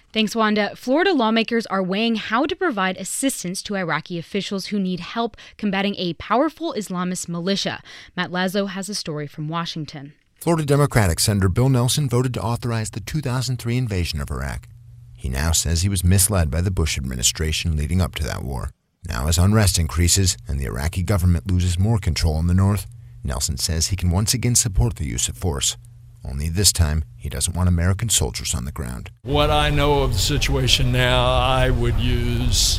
Thanks, Wanda. Florida lawmakers are weighing how to provide assistance to Iraqi officials who need help combating a powerful Islamist militia. Matt Laszlo has a story from Washington. Florida Democratic Senator Bill Nelson voted to authorize the 2003 invasion of Iraq. He now says he was misled by the Bush administration leading up to that war. Now, as unrest increases and the Iraqi government loses more control in the north, Nelson says he can once again support the use of force. Only this time, he doesn't want American soldiers on the ground. What I know of the situation now, I would use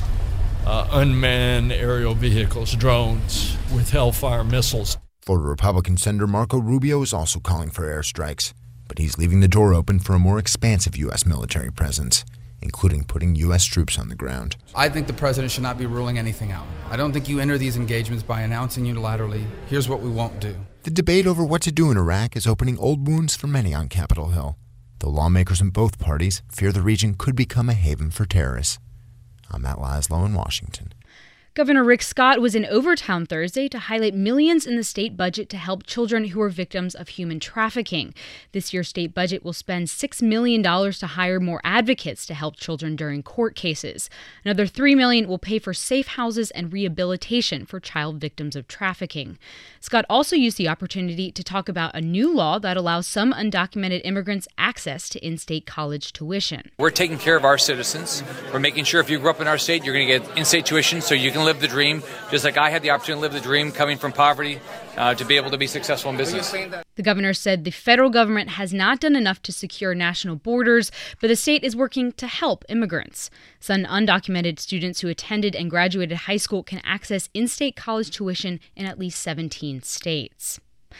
unmanned aerial vehicles, drones, with Hellfire missiles. Florida Republican Senator Marco Rubio is also calling for airstrikes, but he's leaving the door open for a more expansive U.S. military presence, including putting U.S. troops on the ground. I think the president should not be ruling anything out. I don't think you enter these engagements by announcing unilaterally, here's what we won't do. The debate over what to do in Iraq is opening old wounds for many on Capitol Hill, though lawmakers in both parties fear the region could become a haven for terrorists. I'm Matt Laszlo in Washington. Governor Rick Scott was in Overtown Thursday to highlight millions in the state budget to help children who are victims of human trafficking. This year's state budget will spend $6 million to hire more advocates to help children during court cases. Another $3 million will pay for safe houses and rehabilitation for child victims of trafficking. Scott also used the opportunity to talk about a new law that allows some undocumented immigrants access to in-state college tuition. We're taking care of our citizens. We're making sure if you grew up in our state, you're going to get in-state tuition so you can live the dream, just like I had the opportunity to live the dream coming from poverty to be able to be successful in business. The governor said the federal government has not done enough to secure national borders, but the state is working to help immigrants. Some undocumented students who attended and graduated high school can access in-state college tuition in at least 17 states.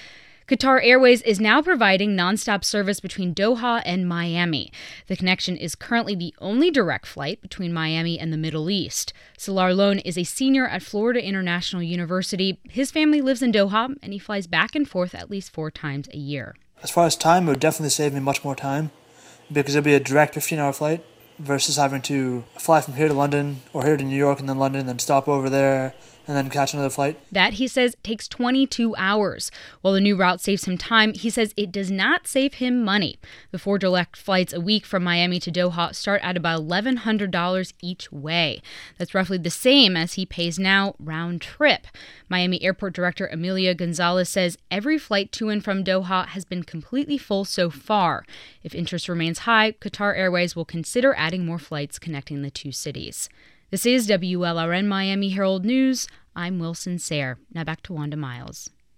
Qatar Airways is now providing nonstop service between Doha and Miami. The connection is currently the only direct flight between Miami and the Middle East. Salar Lone is a senior at Florida International University. His family lives in Doha, and he flies back and forth at least 4 times a year. As far as time, it would definitely save me much more time because it'd be a direct 15-hour flight versus having to fly from here to London or here to New York and then London and then stop over there and then catch another flight. That, he says, takes 22 hours. While the new route saves him time, he says it does not save him money. The 4 direct flights a week from Miami to Doha start at about $1,100 each way. That's roughly the same as he pays now round trip. Miami Airport Director Amelia Gonzalez says every flight to and from Doha has been completely full so far. If interest remains high, Qatar Airways will consider adding more flights connecting the two cities. This is WLRN Miami Herald News. I'm Wilson Sayre. Now back to Wanda Miles.